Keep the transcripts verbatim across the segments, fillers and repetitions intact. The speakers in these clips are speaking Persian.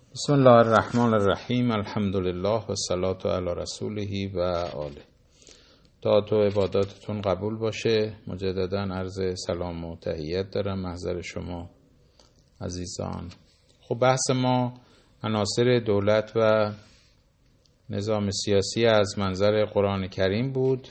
بسم الله الرحمن الرحیم. الحمدلله و الصلاة علی رسوله و آله. طاعت و عباداتتون قبول باشه. مجددا عرض سلام و تحیت دارم محضر شما عزیزان. خب بحث ما عناصر دولت و نظام سیاسی از منظر قرآن کریم بود.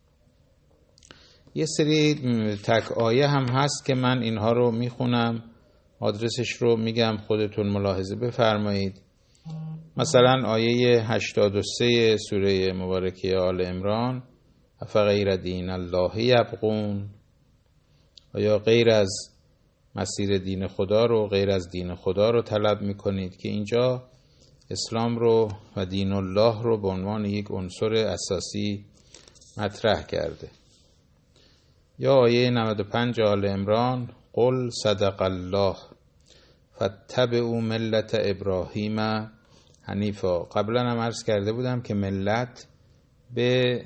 یه سری تک آیه هم هست که من اینها رو میخونم، آدرسش رو میگم، خودتون ملاحظه بفرمایید. مثلا آیه هشتاد و سه سوره مبارکه آل عمران: افغیر دین الله یبغون، آیا غیر از مسیر دین خدا رو، غیر از دین خدا رو طلب میکنید؟ که اینجا اسلام رو و دین الله رو به عنوان یک عنصر اساسی مطرح کرده. یا آیه نود و پنج آل عمران: قل صدق الله فاتبعوا ملت ابراهیم حنیفا. قبلا هم عرض کرده بودم که ملت به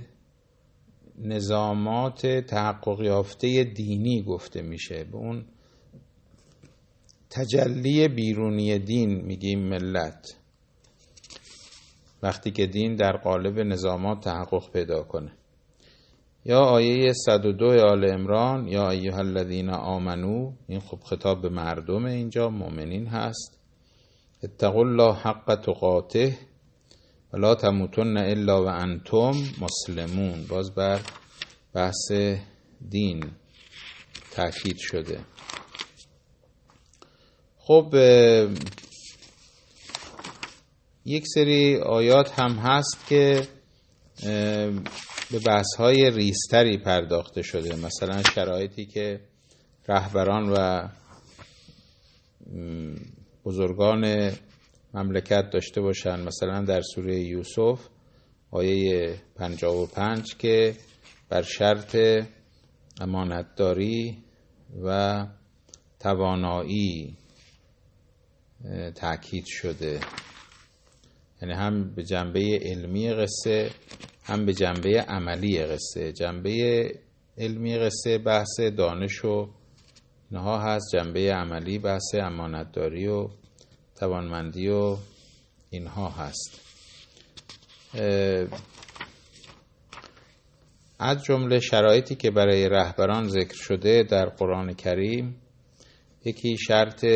نظامات تحقق یافته دینی گفته میشه، به اون تجلی بیرونی دین میگیم ملت، وقتی که دین در قالب نظامات تحقق پیدا کنه. یا آیه صد و دو آل عمران: یا ایها الذین آمنو، این خب خطاب به مردم اینجا مؤمنین هست، اتقوا الله حق تقاته ولا تموتن الا و انتم مسلمون. باز بر بحث دین تاکید شده. خب یک سری آیات هم هست که به بحث‌های ریزتری پرداخته شده، مثلا شرایطی که رهبران و بزرگان مملکت داشته باشن. مثلا در سوره یوسف آیه پنجاه و پنج که بر شرط امانتداری و توانایی تأکید شده، یعنی هم به جنبه علمی قصه هم به جنبه عملی قصه. جنبه علمی قصه بحث دانش و اینها هست، جنبه عملی بحث امانتداری و توانمندی و اینها هست. از جمله شرایطی که برای رهبران ذکر شده در قرآن کریم، یکی شرط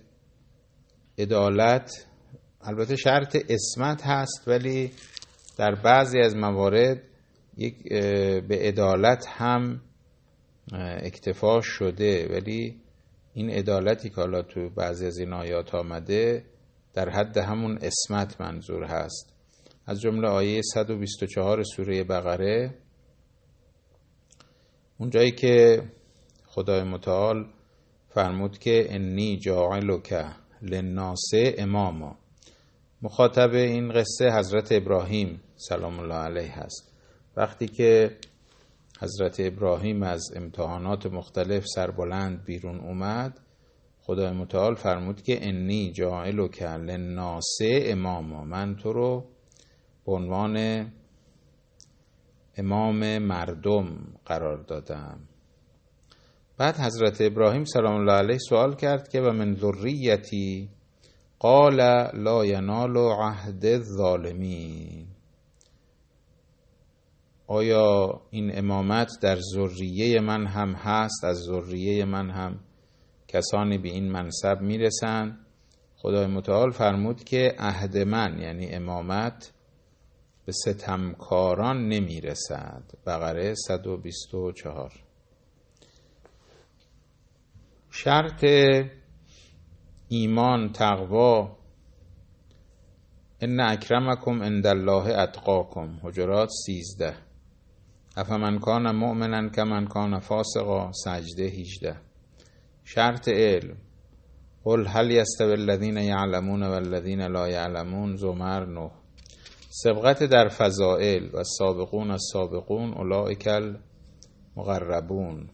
عدالت، البته شرط عصمت هست، ولی در بعضی از موارد یک به عدالت هم اکتفا شده، ولی این عدالتی که حالا تو بعضی از این آیات آمده در حد همون عصمت منظور هست. از جمله آیه صد و بیست و چهار سوره بقره، اون جایی که خدای متعال فرمود که انی جاعلک للناس اماما. مخاطب این قصه حضرت ابراهیم سلام الله علیه هست. وقتی که حضرت ابراهیم از امتحانات مختلف سربلند بیرون اومد، خدای متعال فرمود که انی جاعلک للناس اماما، من تو رو به عنوان امام مردم قرار دادم. بعد حضرت ابراهیم سلام الله علیه سوال کرد که و من ذریتی، قال لا ینال عهد الظالمین. آیا این امامت در ذریه من هم هست؟ از ذریه من هم کسانی به این منصب میرسن؟ خدای متعال فرمود که عهد من یعنی امامت به ستمکاران نمیرسد. بقره صد و بیست و چهار. شرط ایمان، تقوا: ان اکرمکم عند الله اتقاکم. حجرات سیزده. افمن کان مؤمنا کمن کان فاسقا. سجده هجده. شرط علم: قل هل یستوی الذین یعلمون والذین لا یعلمون. زمر نه. سبقت در فضائل: و السابقون السابقون اولئک المقربون.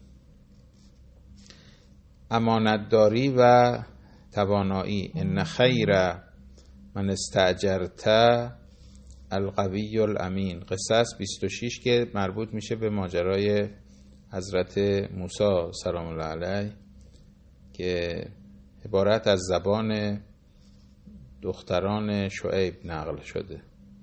امانتداری و توانایی: ان خیر من استاجرت القوی الامین. قصص بیست و شش که مربوط میشه به ماجرای حضرت موسی سلام الله علیه که عبارت از زبان دختران شعیب نقل شده.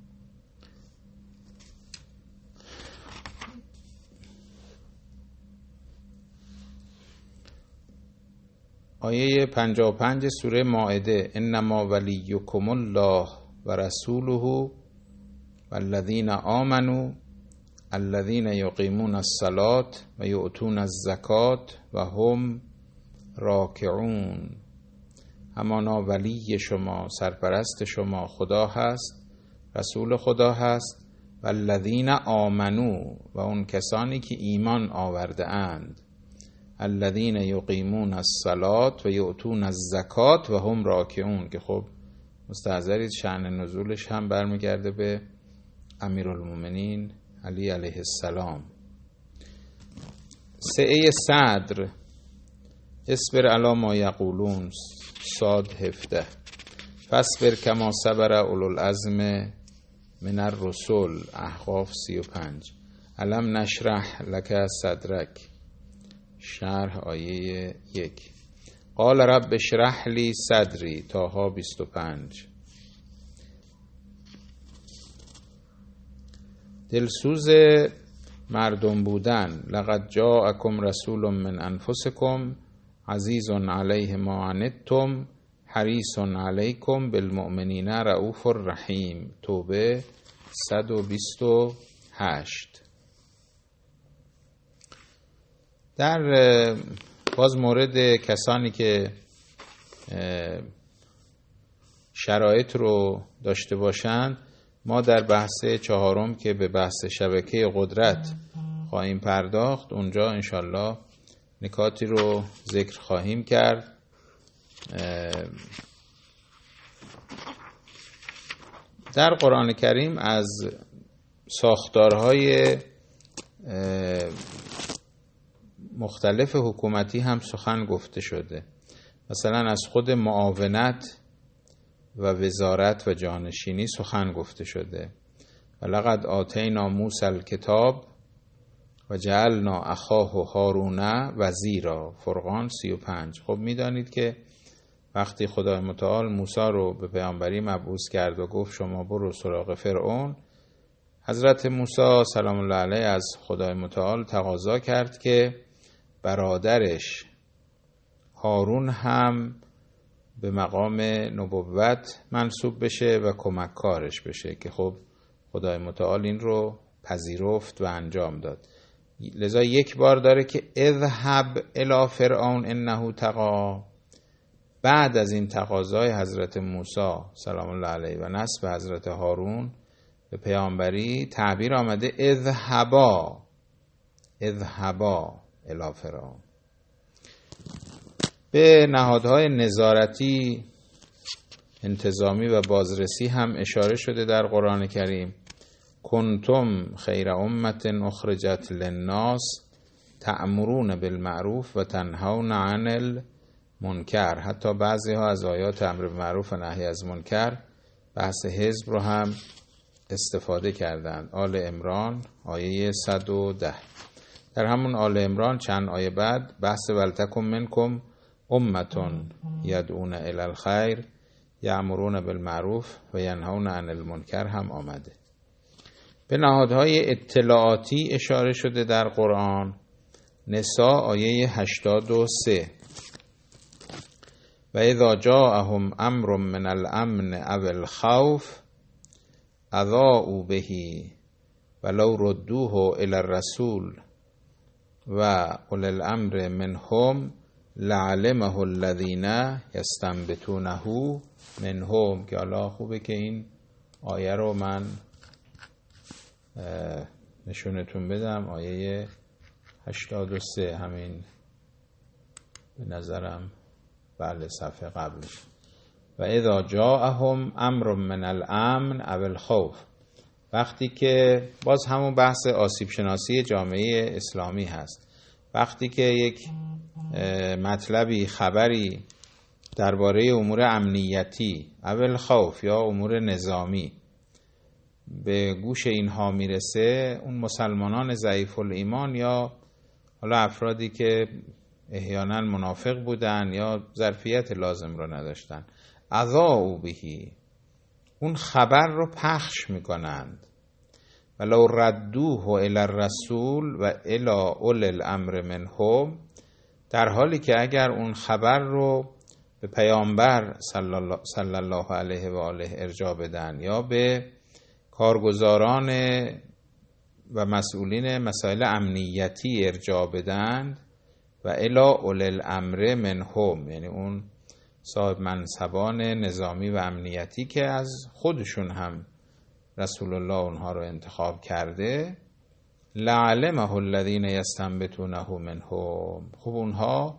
آیه پنجاه و پنج سوره مائده: انما ولیکم الله و رسوله والذین آمنوا الذین یقیمون الصلاة و یؤتون الزکاة و هم راکعون. همانا ولی شما، سرپرست شما خدا هست، رسول خدا هست، و الذین آمنو، و اون کسانی که ایمان آورده اند، الذین یقیمون الصلاة و یؤتون الزکاة و هم راکعون، که خب مستحضرید شأن نزولش هم برمیگرده به امیرالمومنین علی علیه السلام. سعه صدر: اصبر علی ما یقولون، صاد هفده. فاصبر کما صبر اولو العزم من الرسل، احقاف سی و پنج. الم نشرح لک صدرک، شرح آیه یک. قال رب اشرح لی صدری، طه بیست و پنج. دلسوز مردم بودن: لقد جاءکم رسول من انفسکم عزیز علیه ما عنتم حریص علیکم بالمؤمنین رؤوف رحیم، توبه صد و بیست و هشت. در باز مورد کسانی که شرایط رو داشته باشند، ما در بحث چهارم که به بحث شبکه قدرت خواهیم پرداخت، اونجا انشالله نکاتی رو ذکر خواهیم کرد. در قرآن کریم از ساختارهای مختلف حکومتی هم سخن گفته شده. مثلا از خود معاونت و وزارت و جانشینی سخن گفته شده. ولقد آتینا موسی الکتاب و جعلنا اخاه هارون وزیرا، فرقان سی و پنج. خب میدانید که وقتی خدای متعال موسی رو به پیامبری مبعوث کرد و گفت شما برو سراغ فرعون، حضرت موسی سلام الله علیه از خدای متعال تقاضا کرد که برادرش هارون هم به مقام نبوت منصوب بشه و کمککارش بشه، که خب خدای متعال این رو پذیرفت و انجام داد. لذا یک بار داره که اذهب الی فرعون انه طغی. بعد از این تقاضای حضرت موسی سلام الله علیه و نسب حضرت هارون به پیامبری، تعبیر آمده اذهبا اذهبا الی فرعون. به نهادهای نظارتی، انتظامی و بازرسی هم اشاره شده در قرآن کریم. کنتم خیر امت اخرجت للناس تأمرون بالمعروف و تنهون عن المنکر. حتی بعضی ها از آیات امر بالمعروف و نهی از منکر بحث حزب رو هم استفاده کردند. آل عمران آیه صد و ده. در همون آل عمران چند آیه بعد بحث ولتکم منکم امتون یدعون الی الخیر یأمرون بالمعروف و ینهون عن المنکر هم آمده. به نهادهای اطلاعاتی اشاره شده در قرآن. نساء آیه هشتاد و سه: و اذا جاءهم امر من الامن او الخوف اذاعوا به ولو ردوه الی الرسول و اولی الامر منهم لعلمه الذین یستنبطونه منهم. که الله خوبه که این آیه رو من نشونتون بدم. آیه هشتاد و سه، همین به نظرم بله صفحه قبلش. و اذا جاءهم امر من الامن او الخوف، وقتی که باز همون بحث آسیب شناسی جامعه اسلامی هست، وقتی که یک مطلبی، خبری درباره امور امنیتی او الخوف یا امور نظامی به گوش اینها میرسه، اون مسلمانان ضعیف الایمان یا حالا افرادی که احیانا منافق بودن یا ظرفیت لازم رو نداشتن، اذاعوا بهی، اون خبر رو پخش میکنند. ولو ردوه الی الرسول و الی اولی الامر منهم، در حالی که اگر اون خبر رو به پیامبر صلی الله علیه و آله ارجاع بدن یا به کارگزاران و مسئولین مسائل امنیتی ارجاع بدن و الی اولی الامر منهم، یعنی اون صاحب منصبان نظامی و امنیتی که از خودشون هم رسول الله اونها رو انتخاب کرده، لعلمه الذین یستنبطونه منهم، خب اونها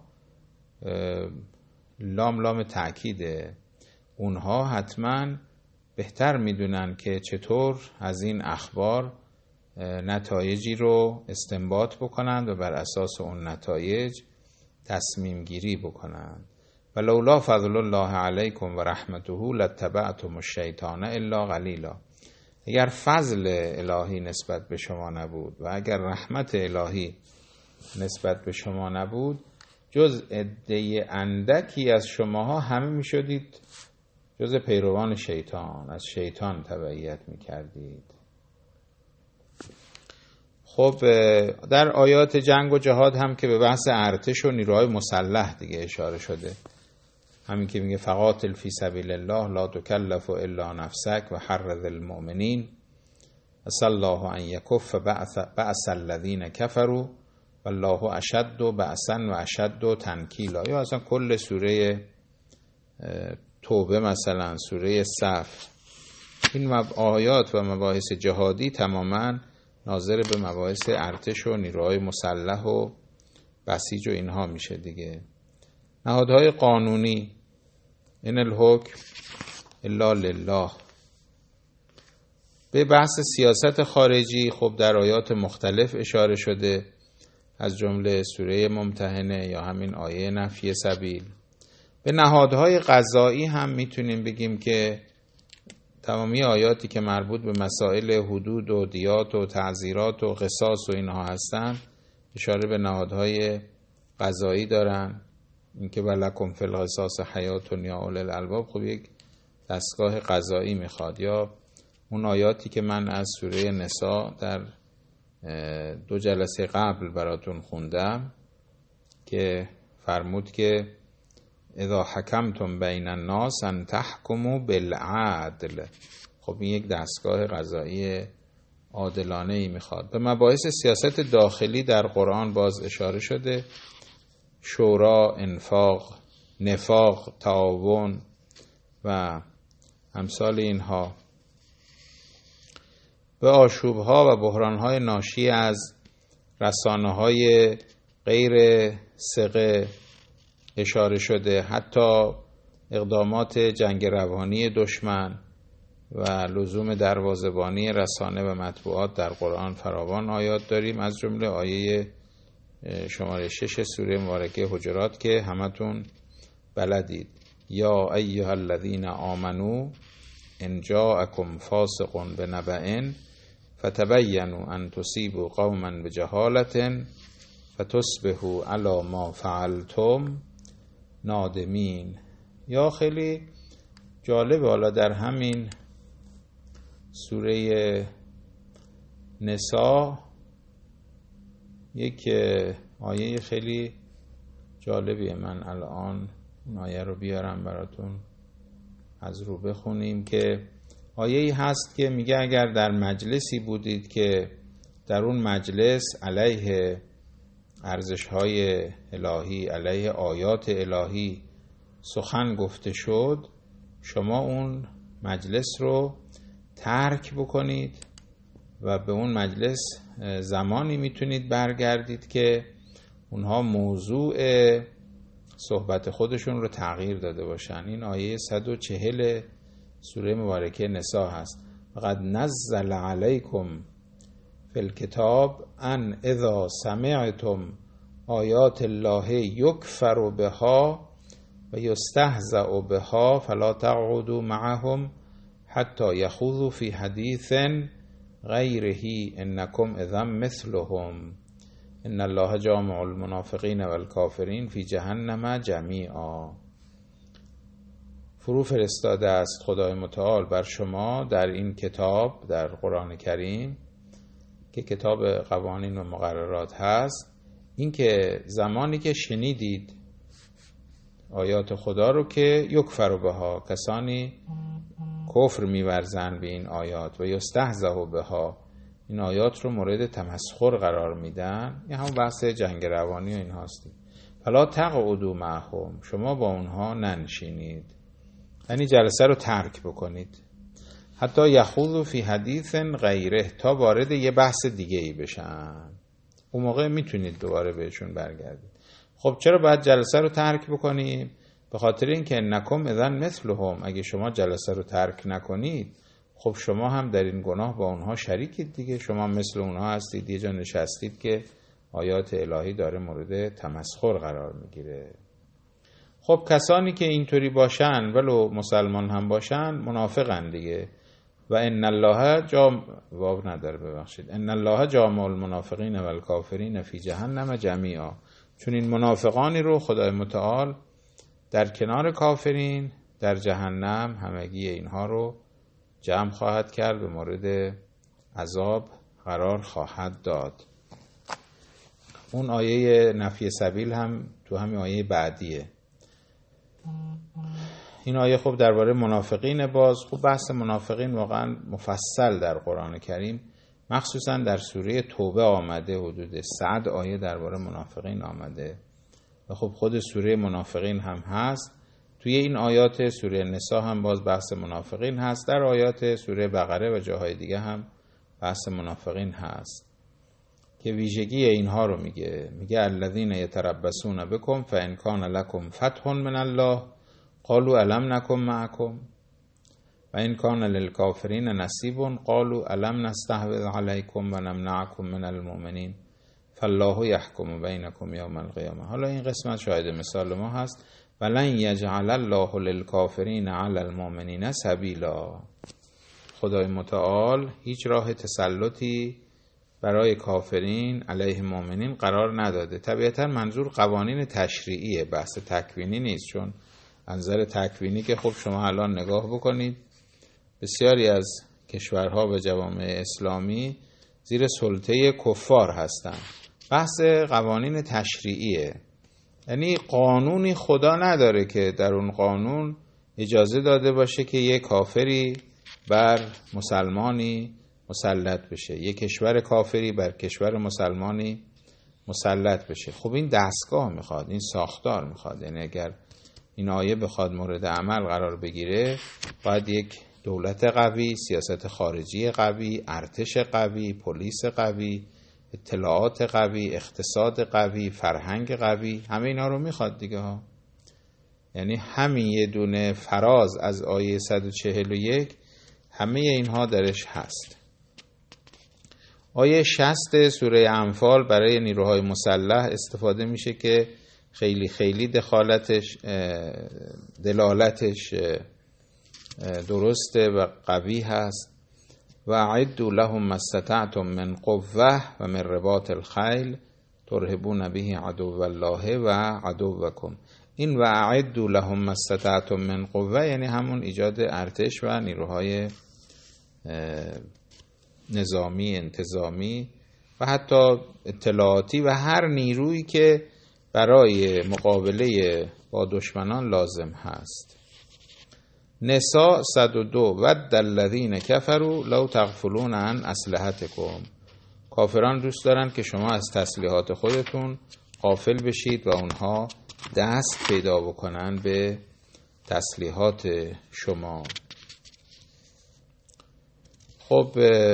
لام لام تأکیده، اونها حتما بهتر میدونن که چطور از این اخبار نتایجی رو استنباط بکنند و بر اساس اون نتایج تصمیم گیری بکنند. ولولا فضل الله علیکم و رحمته لاتبعتم الشیطان الا قلیلا، اگر فضل الهی نسبت به شما نبود و اگر رحمت الهی نسبت به شما نبود، جز عده اندکی از شماها همه می شدید جز پیروان شیطان، از شیطان تبعیت می کردید. خب در آیات جنگ و جهاد هم که به بحث ارتش و نیروهای مسلح دیگه اشاره شده، همین که میگه فقاتل فی سبیل الله لا تکلف الا نفسک و حرض المؤمنین عسى الله ان یکف بأس الذین کفروا والله اشد بأسا و اشد تنکیلا، یا اصلا کل سوره توبه، مثلا سوره صف، این آیات و مباحث جهادی تماما ناظر به مباحث ارتش و نیروهای مسلح و بسیج و اینها میشه دیگه. نهادهای قانونی، این الحکم الا لله. به بحث سیاست خارجی خب در آیات مختلف اشاره شده، از جمله سوره ممتحنه یا همین آیه نفی سبیل. به نهادهای قضایی هم میتونیم بگیم که تمامی آیاتی که مربوط به مسائل حدود و دیات و تعزیرات و قصاص و اینها هستن اشاره به نهادهای قضایی دارن. اینکه ولکم فی القصاص حیات یا اولی الالباب، خب یک دستگاه قضایی میخواد. یا اون آیاتی که من از سوره نساء در دو جلسه قبل براتون خوندم که فرمود که اذا حکمتم بین الناس ان تحکموا بالعدل، خب این یک دستگاه قضایی عادلانه ای میخواد. به مباحث سیاست داخلی در قرآن باز اشاره شده، شورا، انفاق، نفاق، تعاون و امثال اینها. به آشوب‌ها و بحران‌های ناشی از رسانه‌های غیر ثقه اشاره شده، حتی اقدامات جنگ روانی دشمن و لزوم دروازه‌بانی رسانه و مطبوعات در قرآن فراوان آیات داریم، از جمله آیه شماره شش سوره مبارکه حجرات که همتون بلدید. یا ایها الذین آمنو ان جاءکم فاسق بنبأ فتبینوا ان تصیبوا قوما بجهالة فتصبحوا علی ما فعلتم نادمین. یا خیلی جالبه، حالا در همین سوره نساء یک آیه خیلی جالبیه، من الان اون آیه رو بیارم براتون از رو بخونیم، که آیه‌ای هست که میگه اگر در مجلسی بودید که در اون مجلس علیه ارزش‌های الهی، علیه آیات الهی سخن گفته شد، شما اون مجلس رو ترک بکنید و به اون مجلس زمانی میتونید برگردید که اونها موضوع صحبت خودشون رو تغییر داده باشن. این آیه صد و چهل سوره مبارکه نساء هست. فقد نزل علیکم فی الکتاب ان اذا سمعتم آیات الله یکفر بها و یستهزأ بها فلا تقعدوا معهم حتی یخوضوا فی حدیث غیره انکم اذا مثلهم ان الله جامع المنافقین والکافرین فی جهنم جمیعا. فرو فرستاده است خدای متعال بر شما در این کتاب، در قرآن کریم که کتاب قوانین و مقررات هست، این که زمانی که شنیدید آیات خدا رو که یکفر بها، کسانی کفر می‌ورزند به این آیات و یستهزأ بها، این آیات رو مورد تمسخر قرار میدن، این همون بحث جنگ روانی و این هاستی. فلا تقعدوا معهم، شما با اونها ننشینید، یعنی جلسه رو ترک بکنید. حتی یخوضوا فی حدیث غیره، تا وارد یه بحث دیگه ای بشن، اون موقع میتونید دوباره بهشون برگردید. خب چرا باید جلسه رو ترک بکنیم؟ به خاطر اینکه نکم اذن مثلهم، اگه شما جلسه رو ترک نکنید خب شما هم در این گناه با اونها شریکید دیگه، شما مثل اونها هستید، یه جا نشستید که آیات الهی داره مورد تمسخر قرار میگیره. خب کسانی که اینطوری باشن ولو مسلمان هم باشن منافقن دیگه. و ان الله جام واو نداره ببخشید ان الله جامع المنافقین و الکافرین فی جهنم جمیعا، چون این منافقانی رو خدای متعال در کنار کافرین در جهنم همگی اینها رو جمع خواهد کرد و مورد عذاب قرار خواهد داد. اون آیه نفی سبیل هم تو همین آیه بعدیه. این آیه خب درباره منافقین، باز خب بحث منافقین واقعا مفصل در قرآن کریم مخصوصا در سوره توبه آمده، حدود صد آیه درباره منافقین آمده و خب خود سوره منافقین هم هست. توی این آیات سوره نساء هم باز بحث منافقین هست، در آیات سوره بقره و جاهای دیگه هم بحث منافقین هست که ویژگی اینها رو میگه. میگه الذین یتربصون بکم فان کان لکم فتح من الله قالوا الم نکن معکم و ان کان للکافرین نصیب قالوا الم نستحوذ علیکم و نمنعکم من المؤمنین فالله یحکم بینکم یوم القیامه. حالا این قسمت شاهد مثال ما هست. ولن یجعل الله للکافرین علی المؤمنین سبیلا، خدای متعال هیچ راه تسلطی برای کافرین علیه مؤمنین قرار نداده. طبیعتا منظور قوانین تشریعیه، بحث تکوینی نیست، چون منظر تکوینی که خب شما الان نگاه بکنید بسیاری از کشورها و جوامع اسلامی زیر سلطه کفار هستند. بحث قوانین تشریعیه، یعنی قانونی خدا نداره که در اون قانون اجازه داده باشه که یک کافری بر مسلمانی مسلط بشه، یک کشور کافری بر کشور مسلمانی مسلط بشه. خب این دستگاه میخواد، این ساختار میخواد. یعنی اگر این آیه بخواد مورد عمل قرار بگیره باید یک دولت قوی، سیاست خارجی قوی، ارتش قوی، پلیس قوی، اطلاعات قوی، اقتصاد قوی، فرهنگ قوی، همه اینا رو میخواد دیگه ها. یعنی همین یه دونه فراز از آیه صد و چهل و یک همه اینها درش هست. آیه شصت سوره انفال برای نیروهای مسلح استفاده میشه که خیلی خیلی دخالتش دلالتش درسته و قوی هست. و اعدوا لهم ما استطعتم من قوة و من رباط الخیل ترهبون به عدو الله و عدوکم. این و اعدوا لهم ما استطعتم من قوة یعنی همون ایجاد ارتش و نیروهای نظامی، انتظامی و حتی اطلاعاتی و هر نیرویی که برای مقابله با دشمنان لازم هست. نساء صد و دو ود الذین کفروا لو تغفلون عن اسلحتکم، کافران دوست دارن که شما از تسلیحات خودتون غافل بشید و اونها دست پیدا بکنن به تسلیحات شما. خب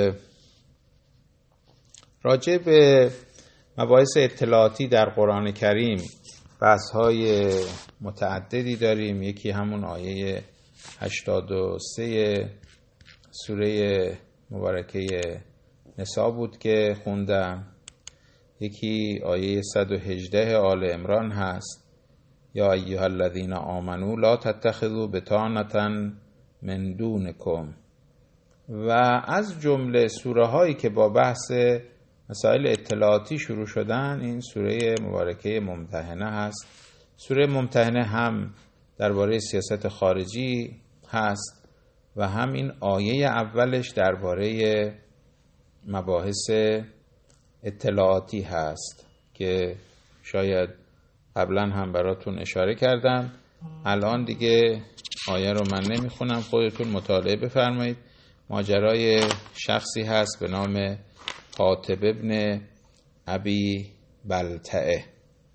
راجع به مباحث اطلاعاتی در قرآن کریم بحث‌های متعددی داریم. یکی همون آیه هشتاد و سه سوره مبارکه نساء بود که خوندم. یکی آیه صد و هجده آل عمران هست، یا ایها الذین آمنوا لا تتخذوا بطانة من دونکم. و از جمله سوره هایی که با بحث مسائل اطلاعاتی شروع شدن این سوره مبارکه ممتحنه هست. سوره ممتحنه هم درباره سیاست خارجی هست و هم این آیه اولش درباره مباحث اطلاعاتی هست که شاید قبلا هم براتون اشاره کردم. الان دیگه آیه رو من نمیخونم، خودتون مطالعه بفرمایید. ماجرای شخصی هست به نام حاتب ابن ابی بلتعه.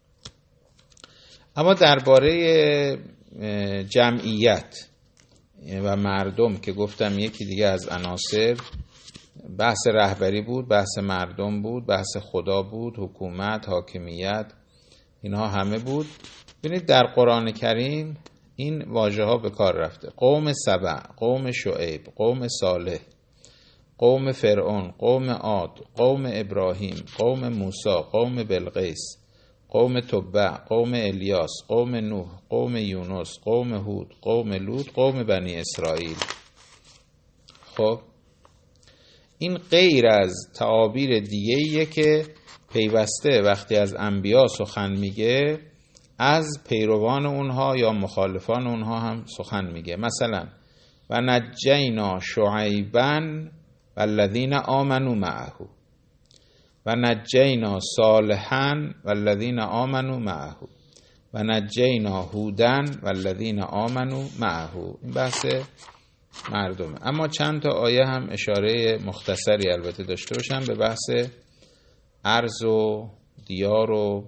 اما درباره جمعیت و مردم که گفتم یکی دیگه از عناصر، بحث رهبری بود، بحث مردم بود، بحث خدا بود، حکومت، حاکمیت، اینها همه بود. ببینید در قرآن کریم این واژه ها به کار رفته. قوم سبع، قوم شعیب، قوم صالح، قوم فرعون، قوم عاد، قوم ابراهیم، قوم موسی، قوم بلقیس، قوم تبع، قوم الیاس، قوم نوح، قوم یونس، قوم هود، قوم لوط، قوم بنی اسرائیل. خب این غیر از تعابیر دیگه‌ایه که پیوسته وقتی از انبیا سخن میگه از پیروان اونها یا مخالفان اونها هم سخن میگه. مثلا و نجینا شعیبا والذین آمنوا معه و نجینا صالحا والذین آمنوا معه و نجینا هودا والذین آمنوا معه. این بحث مردمه. اما چند تا آیه هم اشاره مختصری البته داشته باشم به بحث ارض و دیار و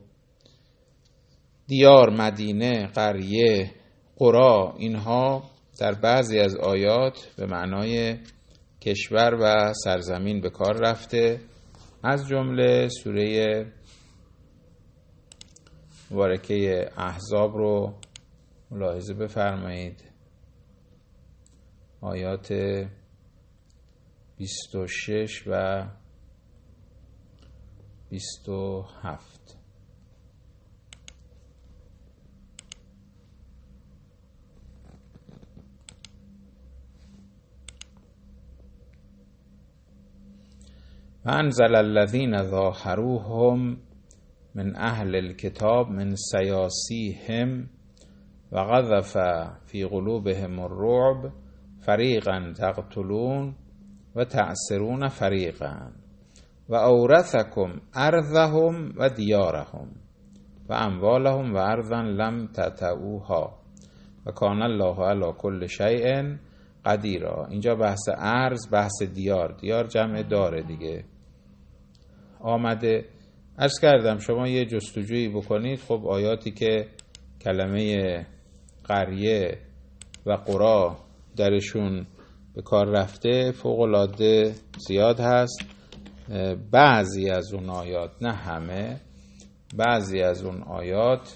دیار، مدینه، قریه، قرا. اینها در بعضی از آیات به معنای کشور و سرزمین به کار رفته. از جمله سوره مبارکه احزاب رو ملاحظه بفرمایید، آیات بیست و شش و بیست و هفت. و انزل الذین ظاهروهم من اهل الكتاب من سیاسیهم و قذف فی قلوبهم الرعب فریقا تقتلون و تعسرون فریقا و اورثکم ارضهم و دیارهم و اموالهم و ارضا لم تطئوها و کان الله علی کل شیء قدیرا. اینجا بحث ارض، بحث دیار، دیار جمع داره دیگه آمده. عرض کردم شما یه جستجویی بکنید، خب آیاتی که کلمه قریه و قرا درشون به کار رفته فوق‌العاده زیاد هست. بعضی از اون آیات، نه همه، بعضی از اون آیات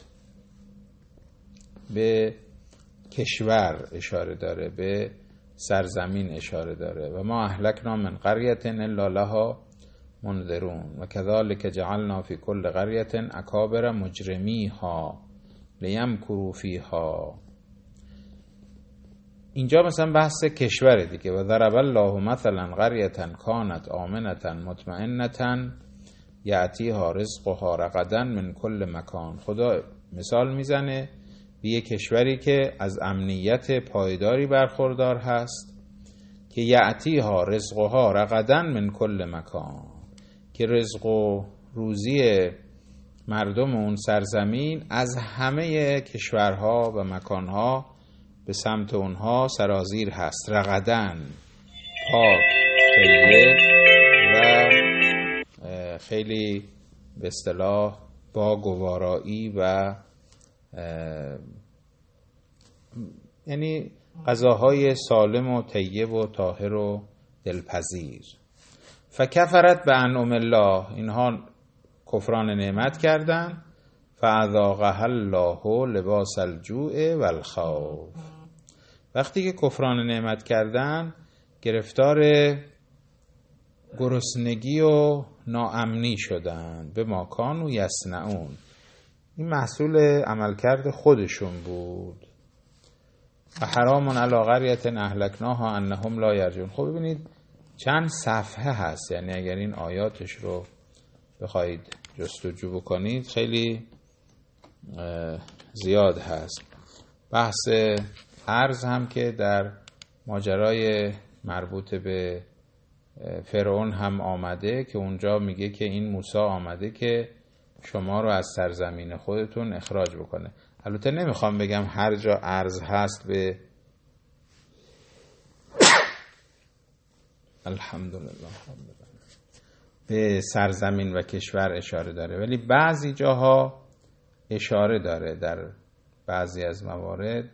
به کشور اشاره داره، به سرزمین اشاره داره. و ما اهلکنا من قریة الا لها منذرون و کذالک جعلنا فی کل قریة اکابر مجرمیها لیمکروا فیها. اینجا مثلا بحث کشور دیگه. و ضرب الله مثلا قریة کانت آمنة مطمئنة یأتیها رزقها رغدا من کل مکان. خدا مثال میزنه به یک کشوری که از امنیت پایداری برخوردار هست که یأتیها رزقها رغدا من کل مکان، که رزق و روزی مردم اون سرزمین از همه کشورها و مکانها به سمت اونها سرازیر هست. رغدن، پاک، طیب و خیلی به اصطلاح با گوارایی و یعنی غذاهای سالم و طیب و طاهر و دلپذیر. فکفرت به انعم الله، اینها کفران نعمت کردن. فاذاقها الله لباس الجوع والخوف، وقتی که کفران نعمت کردن گرفتار گرسنگی و ناامنی شدن. به ما کانوا یصنعون، این محصول عملکرد خودشون بود. و حرام علی قریة اهلکناها انهم لا یرجعون. خب ببینید چند صفحه هست، یعنی اگر این آیاتش رو بخواید جستجو بکنید خیلی زیاد هست. بحث ارز هم که در ماجرای مربوط به فرعون هم آمده که اونجا میگه که این موسی آمده که شما رو از سرزمین خودتون اخراج بکنه. البته نمیخوام بگم هر جا ارز هست به الحمدلله به سرزمین و کشور اشاره داره، ولی بعضی جاها اشاره داره، در بعضی از موارد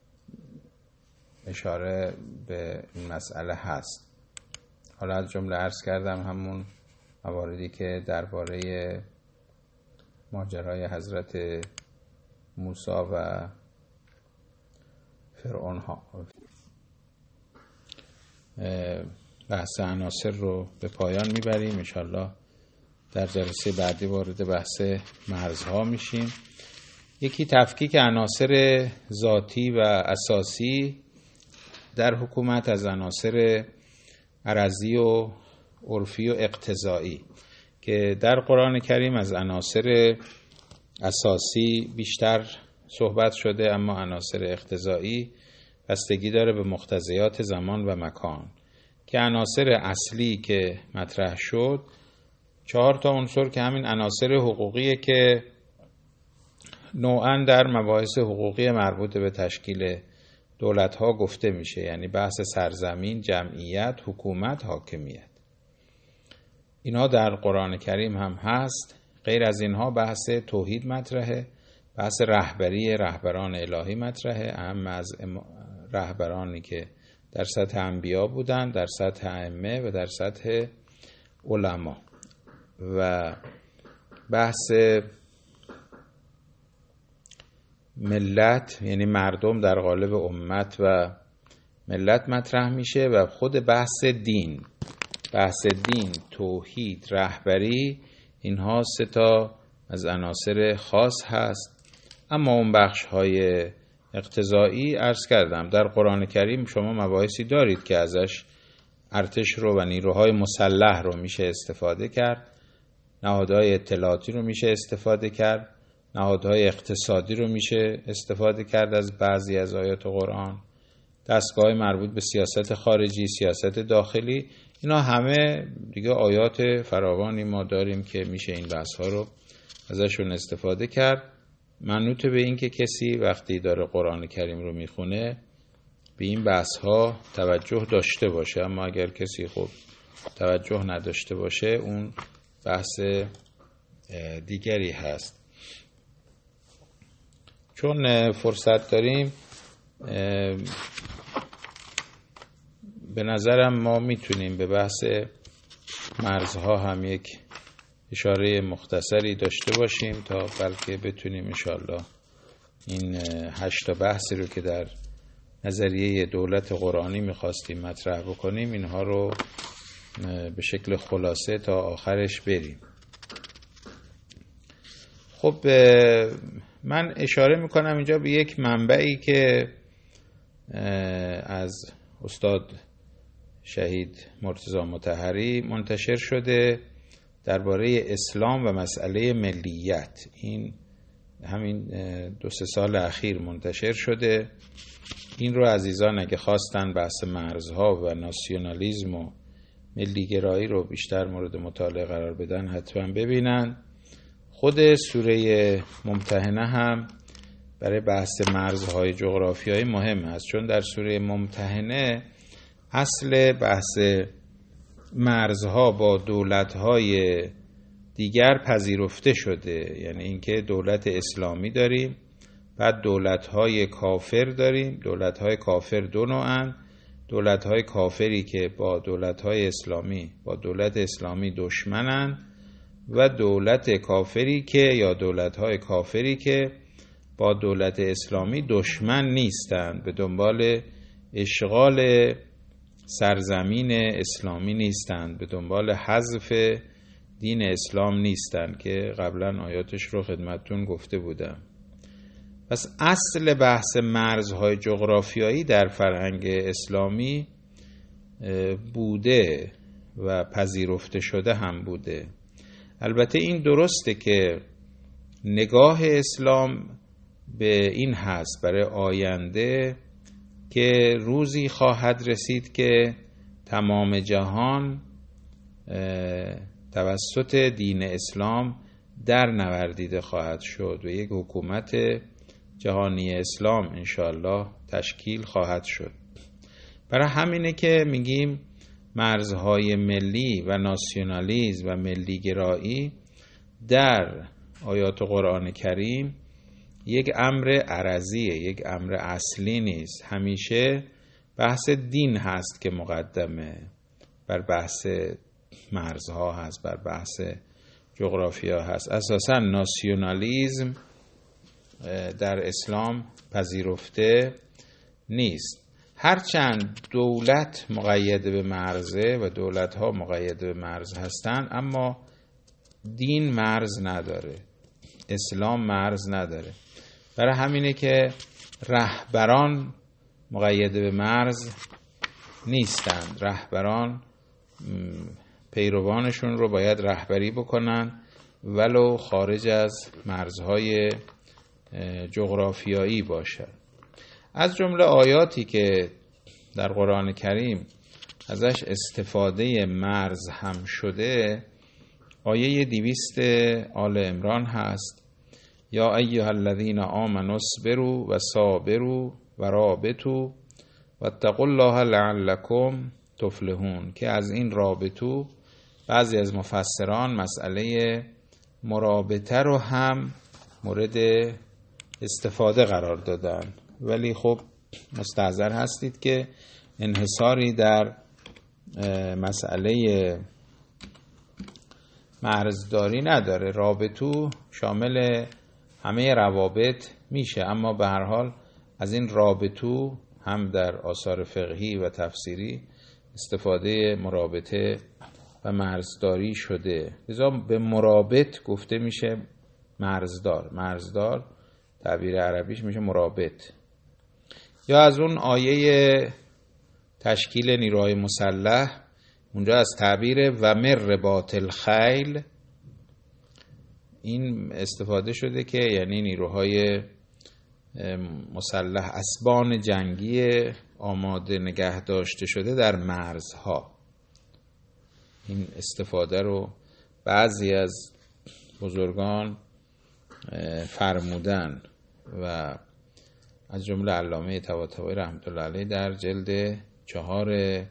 اشاره به این مسئله هست. حالا از جمله عرض کردم همون مواردی که درباره ماجرای حضرت موسی و فرعون ها. بحث عناصر رو به پایان میبریم، انشالله در جلسه بعدی وارد بحث مرزها میشیم. یکی تفکیک عناصر ذاتی و اساسی در حکومت از عناصر عرضی و عرفی و اقتضایی که در قرآن کریم از عناصر اساسی بیشتر صحبت شده، اما عناصر اقتضایی بستگی داره به مقتضیات زمان و مکان که عناصر اصلی که مطرح شد چهار تا عنصر که همین عناصر حقوقیه که نوعاً در مباحث حقوقی مربوط به تشکیل دولت‌ها گفته میشه، یعنی بحث سرزمین، جمعیت، حکومت، حاکمیت. اینها در قرآن کریم هم هست. غیر از اینها بحث توحید مطرحه، بحث رهبری رهبران الهی مطرحه، اهم از رهبرانی که در سطح انبیا بودن، در سطح ائمه و در سطح علما، و بحث ملت یعنی مردم در قالب امت و ملت مطرح میشه، و خود بحث دین، بحث دین، توحید، رهبری، اینها سه تا از عناصر خاص هست. اما اون بخش های اقتضایی عرض کردم در قرآن کریم شما مباحثی دارید که ازش ارتش رو و نیروهای مسلح رو میشه استفاده کرد، نهادهای اطلاعاتی رو میشه استفاده کرد، نهادهای اقتصادی رو میشه استفاده کرد از بعضی از آیات قرآن، دستگاه مربوط به سیاست خارجی، سیاست داخلی، اینا همه دیگه آیات فراوانی ما داریم که میشه این بحث ها رو ازشون استفاده کرد. منوط به این که کسی وقتی داره قرآن کریم رو میخونه به این بحث ها توجه داشته باشه، اما اگر کسی خب توجه نداشته باشه اون بحث دیگری هست. چون فرصت داریم به نظرم ما میتونیم به بحث مرزها هم یک اشاره مختصری داشته باشیم تا بلکه بتونیم انشاءالله این هشت بحثی رو که در نظریه دولت قرآنی میخواستیم مطرح بکنیم اینها رو به شکل خلاصه تا آخرش بریم. خب من اشاره میکنم اینجا به یک منبعی که از استاد شهید مرتضی مطهری منتشر شده درباره اسلام و مسئله ملیت. این همین دو سه سال اخیر منتشر شده. این رو عزیزان اگه خواستن بحث مرزها و ناسیونالیسم و ملیگرایی رو بیشتر مورد مطالعه قرار بدن حتما ببینن. خود سوره ممتحنه هم برای بحث مرزهای جغرافیایی مهم است، چون در سوره ممتحنه اصل بحث مرزها با دولت‌های دیگر پذیرفته شده، یعنی اینکه دولت اسلامی داریم، بعد دولت‌های کافر داریم. دولت‌های کافر دو نوعن: دولت‌های کافری که با دولت‌های اسلامی با دولت اسلامی دشمنن، و دولت کافری که یا دولت‌های کافری که با دولت اسلامی دشمن نیستند، به دنبال اشغال سرزمین اسلامی نیستند، به حذف حذف دین اسلام نیستند که قبلا آیاتش رو خدمتتون گفته بودم. پس اصل بحث مرزهای جغرافیایی در فرهنگ اسلامی بوده و پذیرفته شده هم بوده. البته این درسته که نگاه اسلام به این هست برای آینده که روزی خواهد رسید که تمام جهان توسط دین اسلام در نوردیده خواهد شد و یک حکومت جهانی اسلام انشاءالله تشکیل خواهد شد. برای همینه که میگیم مرزهای ملی و ناسیونالیسم و ملیگرایی در آیات قرآن کریم یک امر عرضیه، یک امر اصلی نیست. همیشه بحث دین هست که مقدمه بر بحث مرزها هست، بر بحث جغرافیا هست. اساساً ناسیونالیسم در اسلام پذیرفته نیست. هرچند دولت مقید به مرزه و دولت‌ها مقید به مرز هستند، اما دین مرز نداره، اسلام مرز نداره. برای همینه که رهبران مقید به مرز نیستند. رهبران پیروانشون رو باید رهبری بکنن ولو خارج از مرزهای جغرافیایی باشد. از جمله آیاتی که در قرآن کریم ازش استفاده مرز هم شده آیه دویست آل عمران هست: یا ایها الذین آمنوا اصبروا و صابروا و رابطوا واتقوا الله لعلکم تفلحون. که از این رابطو بعضی از مفسران مسئله مرابطه رو هم مورد استفاده قرار دادن، ولی خب مستحضر هستید که انحصاری در مسئله مرزداری نداره. رابطو شامل همه روابط میشه، اما به هر حال از این رابطو هم در آثار فقهی و تفسیری استفاده مرابطه و مرزداری شده. لذا به مرابط گفته میشه مرزدار. مرزدار تعبیر عربیش میشه مرابط. یا از اون آیه تشکیل نیروهای مسلح، اونجا از تعبیر و مر رباط الخیل این استفاده شده که یعنی نیروهای مسلح، اسبان جنگی آماده نگه داشته شده در مرزها. این استفاده رو بعضی از بزرگان فرمودن و از جمله علامه طباطبایی رحمت الله علیه در جلد چهار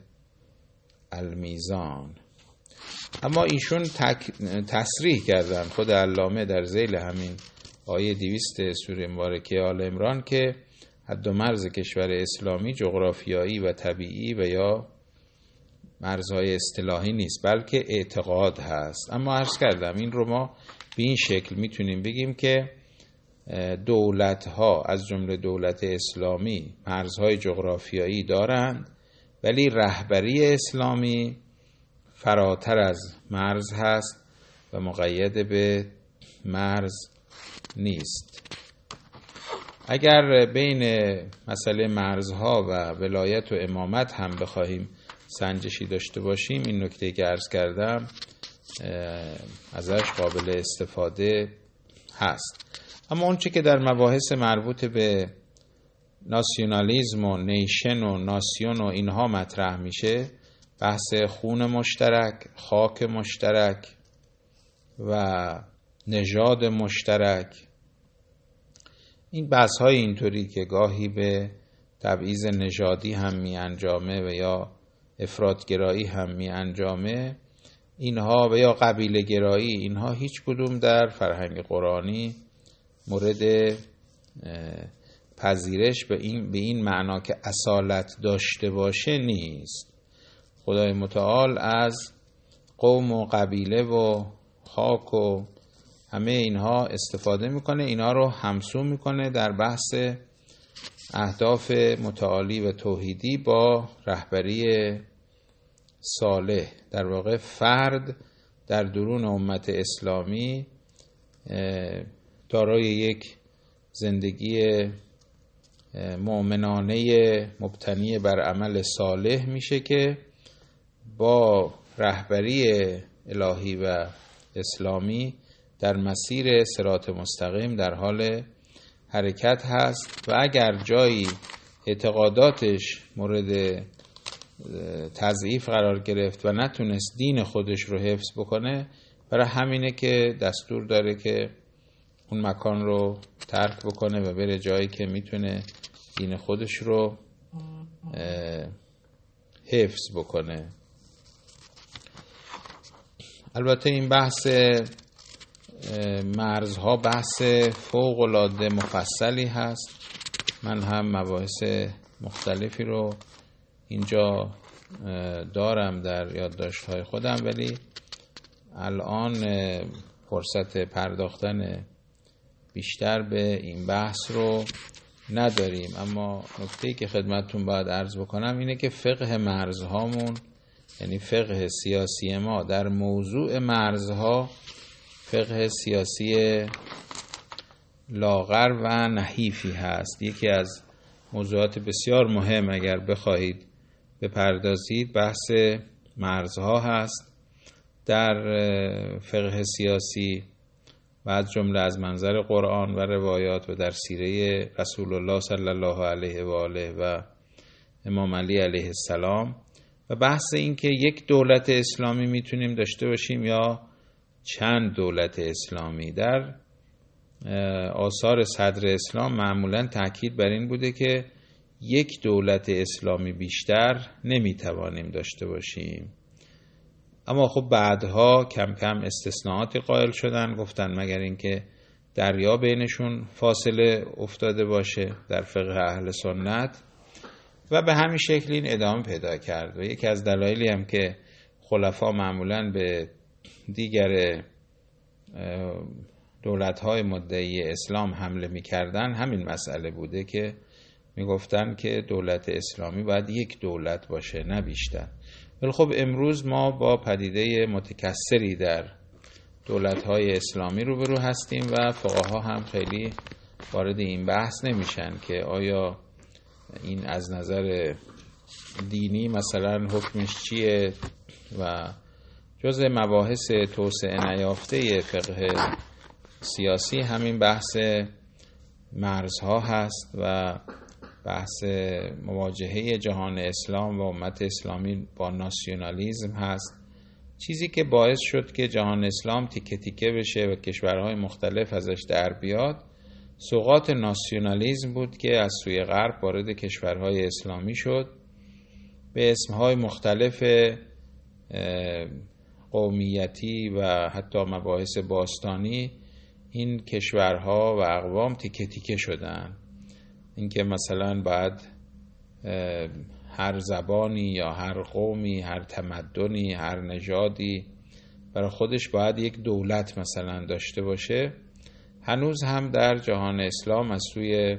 المیزان. اما ایشون تک... تصریح کردن، خود علامه در ذیل همین آیه دویست سوره مبارکه آل عمران، که حد و مرز کشور اسلامی جغرافیایی و طبیعی و یا مرزهای اصطلاحی نیست، بلکه اعتقاد هست. اما عرض کردم این رو ما به این شکل میتونیم بگیم که دولت‌ها از جمله دولت اسلامی مرزهای جغرافیایی دارند، ولی رهبری اسلامی فراتر از مرز هست و مقید به مرز نیست. اگر بین مسئله مرزها و ولایت و امامت هم بخواهیم سنجشی داشته باشیم، این نکته که عرض کردم ازش قابل استفاده هست. اما اون چه که در مباحث مربوط به ناسیونالیسم و نیشن و ناسیون و اینها مطرح میشه، بحث خون مشترک، خاک مشترک و نژاد مشترک، این بحث های اینطوری که گاهی به تبعیض نژادی هم می انجامه و یا افراط‌گرایی هم می انجامه، اینها و یا قبیله گرایی، اینها هیچ کدوم در فرهنگ قرآنی مورد پذیرش به این به این معنا که اصالت داشته باشه نیست. خدای متعال از قوم و قبیله و خاک و همه اینها استفاده میکنه، اینا رو همسو میکنه در بحث اهداف متعالی و توحیدی با رهبری صالح. در واقع فرد در درون امت اسلامی دارای یک زندگی مؤمنانه مبتنی بر عمل صالح میشه که با رهبری الهی و اسلامی در مسیر صراط مستقیم در حال حرکت هست و اگر جایی اعتقاداتش مورد تضعیف قرار گرفت و نتونست دین خودش رو حفظ بکنه، برای همینه که دستور داره که اون مکان رو ترک بکنه و بره جایی که میتونه دین خودش رو حفظ بکنه. البته این بحث مرزها بحث فوق العاده مفصلی هست. من هم مباحث مختلفی رو اینجا دارم در یادداشت‌های خودم، ولی الان فرصت پرداختن بیشتر به این بحث رو نداریم. اما نکته‌ای که خدمتتون باید عرض بکنم اینه که فقه مرزهامون، یعنی فقه سیاسی ما در موضوع مرزها، فقه سیاسی لاغر و نحیفی هست. یکی از موضوعات بسیار مهم اگر بخواهید بپردازید بحث مرزها هست در فقه سیاسی و از جمله از منظر قرآن و روایات و در سیره رسول الله صلی الله علیه و آله و امام علی علیه السلام، و بحث این که یک دولت اسلامی میتونیم داشته باشیم یا چند دولت اسلامی. در آثار صدر اسلام معمولاً تاکید بر این بوده که یک دولت اسلامی بیشتر نمیتوانیم داشته باشیم. اما خب بعدها کم کم استثناءاتی قائل شدن، گفتن مگر اینکه دریا بینشون فاصله افتاده باشه در فقه اهل سنت، و به همین شکل این ادامه پیدا کرد. و یکی از دلایلی هم که خلفا معمولاً به دیگر دولت‌های مدعی اسلام حمله می‌کردن همین مسئله بوده که میگفتن که دولت اسلامی باید یک دولت باشه نه بیشتر. ولی خب امروز ما با پدیده متکثری در دولت‌های اسلامی روبرو هستیم و فقها هم خیلی وارد این بحث نمیشن که آیا این از نظر دینی مثلا حکمش چیه، و جزء مباحث توسعه نیافته فقه سیاسی همین بحث مرزها هست و بحث مواجهه جهان اسلام و امت اسلامی با ناسیونالیزم هست، چیزی که باعث شد که جهان اسلام تیکه تیکه بشه و کشورهای مختلف ازش در بیاد. سوغات ناسیونالیزم بود که از سوی غرب وارد کشورهای اسلامی شد، به اسمهای مختلف قومیتی و حتی مباحث باستانی این کشورها و اقوام تیکه تیکه شدن. اینکه مثلا بعد هر زبانی یا هر قومی، هر تمدنی، هر نژادی برای خودش باید یک دولت مثلا داشته باشه، هنوز هم در جهان اسلام از سوی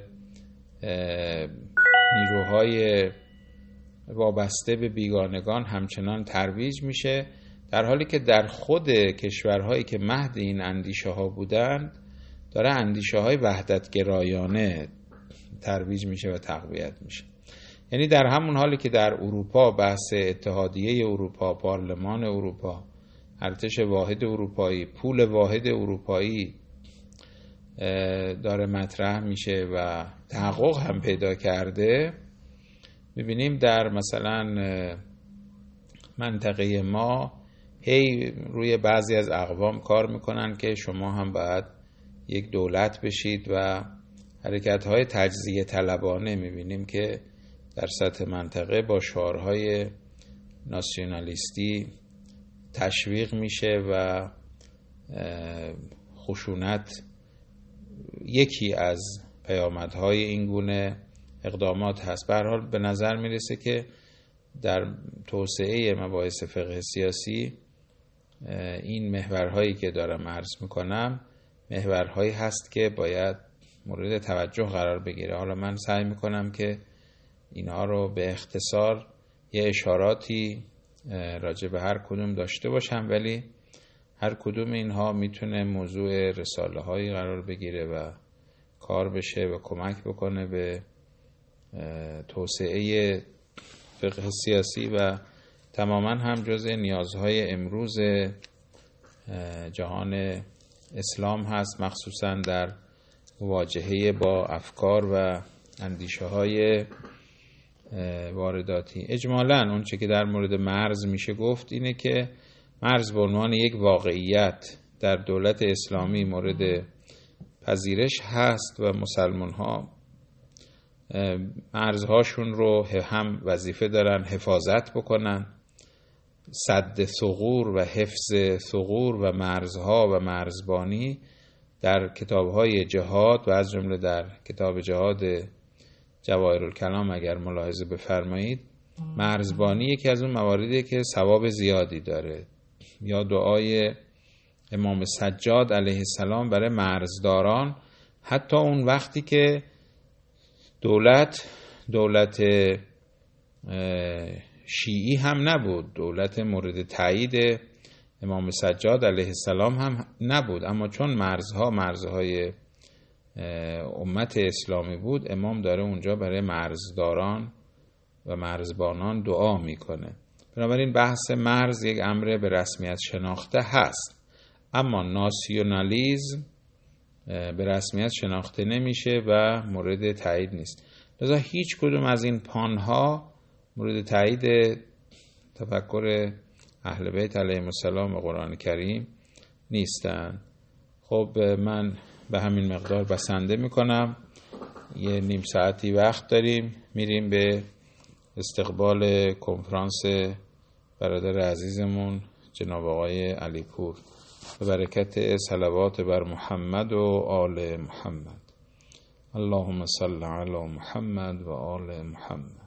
نیروهای وابسته به بیگانگان همچنان ترویج میشه، در حالی که در خود کشورهایی که مهد این اندیشه ها بودند داره اندیشه های وحدت گرایانه ترویج میشه و تقویت میشه. یعنی در همون حالی که در اروپا بحث اتحادیه اروپا، پارلمان اروپا، ارتش واحد اروپایی، پول واحد اروپایی داره مطرح میشه و تحقق هم پیدا کرده، میبینیم در مثلا منطقه ما هی روی بعضی از اقوام کار میکنن که شما هم باید یک دولت بشید و حرکت‌های تجزیه طلبانه میبینیم که در سطح منطقه با شعارهای ناسیونالیستی تشویق میشه و خشونت یکی از پیامدهای این گونه اقدامات هست. به هر حال به نظر میرسه که در توسعه مباحث فقه سیاسی این محورهایی که دارم عرض میکنم محورهایی هست که باید مورد توجه قرار بگیره. حالا من سعی میکنم که اینها رو به اختصار یه اشاراتی راجع به هر کدوم داشته باشم، ولی هر کدوم اینها میتونه موضوع رساله هایی قرار بگیره و کار بشه و کمک بکنه به توسعه فقه سیاسی و تماما هم جزء نیازهای امروز جهان اسلام هست، مخصوصا در مواجهه با افکار و اندیشه های وارداتی. اجمالاً اون چه که در مورد مرز میشه گفت اینه که مرز به عنوان یک واقعیت در دولت اسلامی مورد پذیرش هست و مسلمان ها مرزهاشون رو هم وظیفه دارن حفاظت بکنن. سد ثغور و حفظ ثغور و مرزها و مرزبانی در کتاب‌های جهاد و از جمله در کتاب جهاد جواهرالکلام اگر ملاحظه بفرمایید، مرزبانی یکی از اون مواردی که ثواب زیادی داره. یا دعای امام سجاد علیه السلام برای مرزداران، حتی اون وقتی که دولت دولت شیعی هم نبود، دولت مورد تایید امام سجاد علیه السلام هم نبود، اما چون مرزها مرزهای امت اسلامی بود، امام داره اونجا برای مرزداران و مرزبانان دعا میکنه. بنابراین بحث مرز یک امر به رسمیت شناخته هست، اما ناسیونالیزم به رسمیت شناخته نمیشه و مورد تایید نیست. لذا هیچ کدوم از این پانها مورد تایید تفکر اهل بیت علیهم السلام و قرآن کریم نیستن. خب من به همین مقدار بسنده میکنم. یه نیم ساعتی وقت داریم، میریم به استقبال کنفرانس برادر عزیزمون جناب آقای علی پور. به برکت صلوات بر محمد و آل محمد. اللهم صل علی محمد و آل محمد.